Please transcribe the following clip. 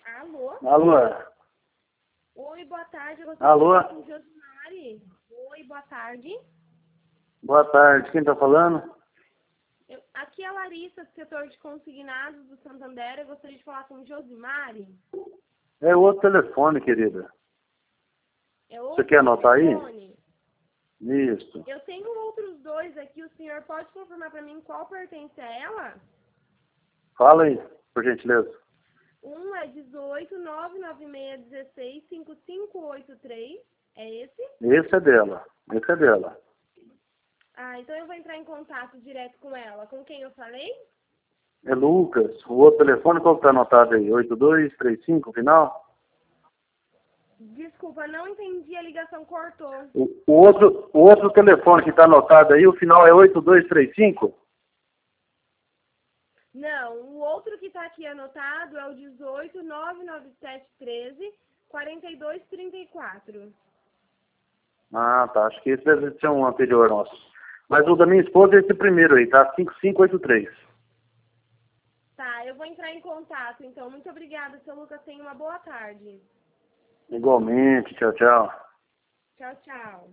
Alô? Alô? Oi, boa tarde. Eu gostaria Alô? de falar com Josimari. Oi, boa tarde. Boa tarde, quem tá falando? Aqui é a Larissa, do setor de consignados do Santander. Eu gostaria de falar com Josimari. É outro telefone, querida. É Você outro quer anotar aí? telefone? Isso. Eu tenho outros dois aqui. O senhor pode confirmar para mim qual pertence a ela? Fala aí, por gentileza. Um é 18-99616-5583. É esse? Esse é dela. Esse é dela. Ah, então eu vou entrar em contato direto com ela. Com quem eu falei? É Lucas. O outro telefone, qual que tá anotado aí? 8235, final? Desculpa, não entendi, a ligação cortou. O outro telefone que tá anotado aí, o final é 8235? Não, o outro que está aqui anotado é o 18-99713-4234. Ah, tá. Acho que esse deve ser um anterior nosso. Mas o da minha esposa é esse primeiro aí, tá? 5583. Tá, eu vou entrar em contato, então. Muito obrigada, seu Lucas. Tenha uma boa tarde. Igualmente. Tchau, tchau. Tchau, tchau.